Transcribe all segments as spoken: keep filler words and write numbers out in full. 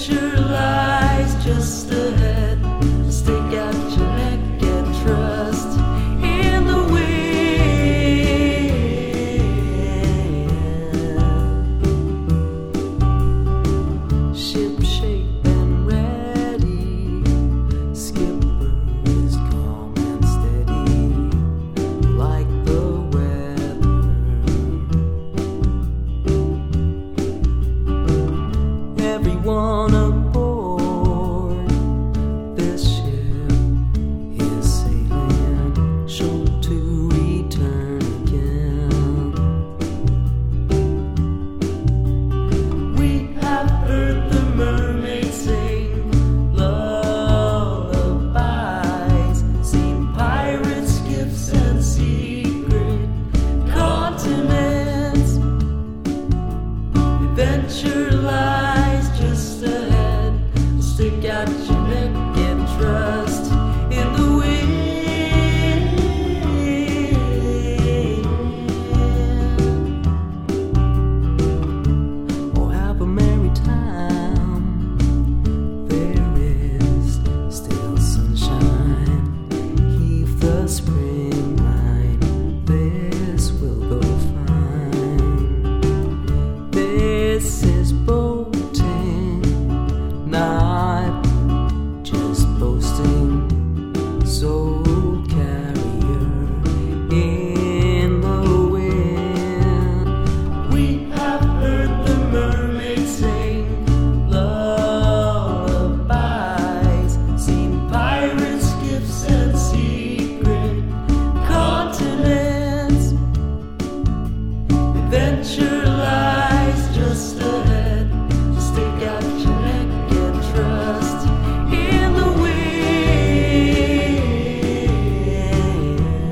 Adventure lies just ahead. Stick out your neck and trust in the wind. Ship shape and ready. Skipper is calm and steady, like the weather. Everyone aboard this ship is sailing, sure to return again. We have heard the mermaids sing lullabies, seen pirate skiffs and secret continents. Adventure lies just ahead. Stick out your neck and trust in the wind. Oh, have a merry time. There is still sunshine. Heave the spring line. This will go fine. This is boating, not just boasting. Soul carrier in the wind. We have heard the mermaids sing lullabies, seen pirate skiffs and secret continents. Adventure lies just ahead. Stick out your neck and trust in the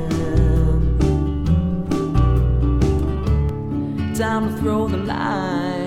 wind. Time to throw the line.